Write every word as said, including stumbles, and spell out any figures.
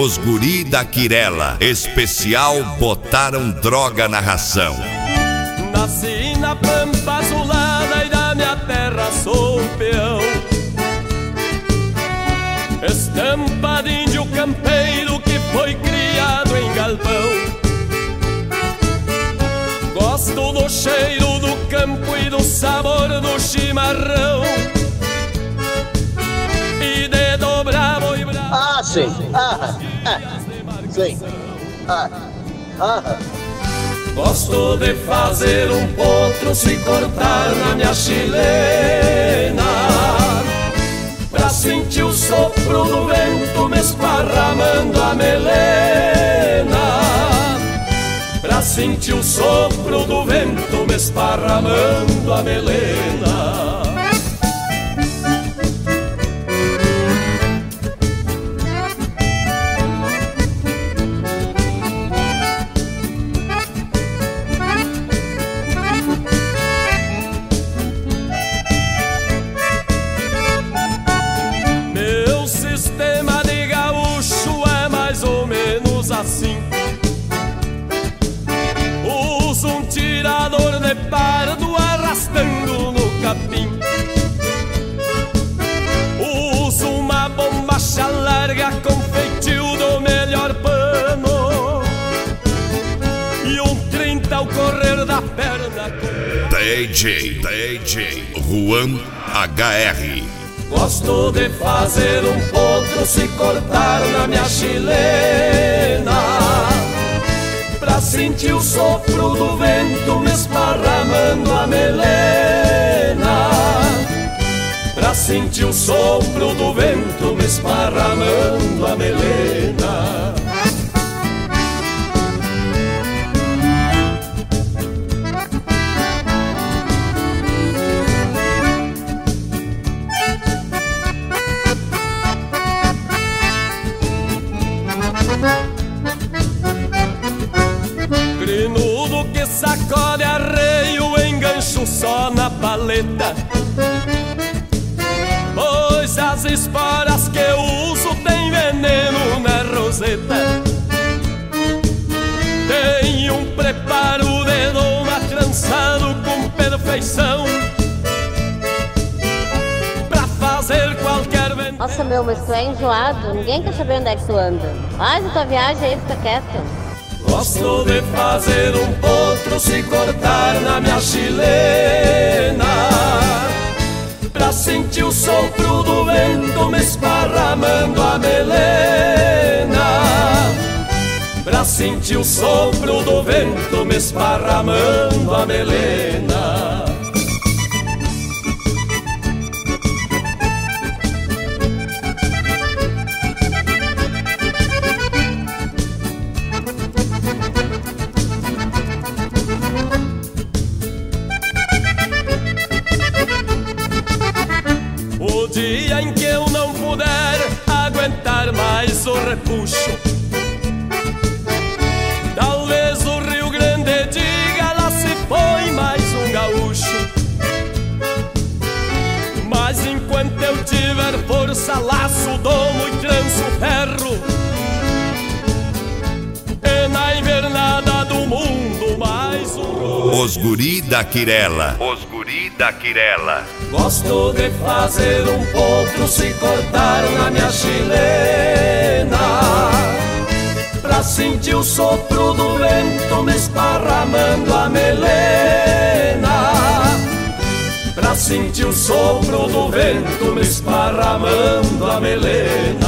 Os guri da Quirela, especial botaram droga na ração. Nasci na pampa azulada e da minha terra sou peão. Estampa de índio campeiro que foi criado em galpão. Gosto do cheiro do campo e do sabor do chimarrão. E de dobrar boi bravo. Ah, sim. Ah, ah, sim. Ah, ah. Gosto de fazer um potro se cortar na minha chilena, pra sentir o sopro do vento me esparramando a melena, pra sentir o sopro do vento me esparramando a melena. Assim. Uso um tirador de pardo arrastando no capim. Uso uma bombacha larga com feitio do melhor pano e um trinta ao correr da perna com... D J, D J Juan H R. Gosto de fazer um potro se cortar na minha chilena, pra sentir o sopro do vento me esparramando a melena, pra sentir o sopro do vento me esparramando a melena. Grinudo que sacode arreio, engancho só na paleta, pois as esporas que eu uso tem veneno na roseta. Tem um preparo de doma trançado com perfeição, pra fazer qualquer veneno. Nossa, meu, mas tu é enjoado, ninguém quer saber onde é que tu anda. Faz a tua viagem aí, fica quieto. Gosto de fazer um potro se cortar na minha chilena, pra sentir o sopro do vento me esparramando a melena, pra sentir o sopro do vento me esparramando a melena. O dia em que eu não puder aguentar mais o repuxo, talvez o Rio Grande diga, lá se foi mais um gaúcho. Mas enquanto eu tiver força, laço, domo e tranço ferro, e na invernada do mundo mais um... Os guri da Quirela. Os guri da Quirela. Gosto de fazer um potro se cortar na minha chilena, pra sentir o sopro do vento me esparramando a melena, pra sentir o sopro do vento me esparramando a melena.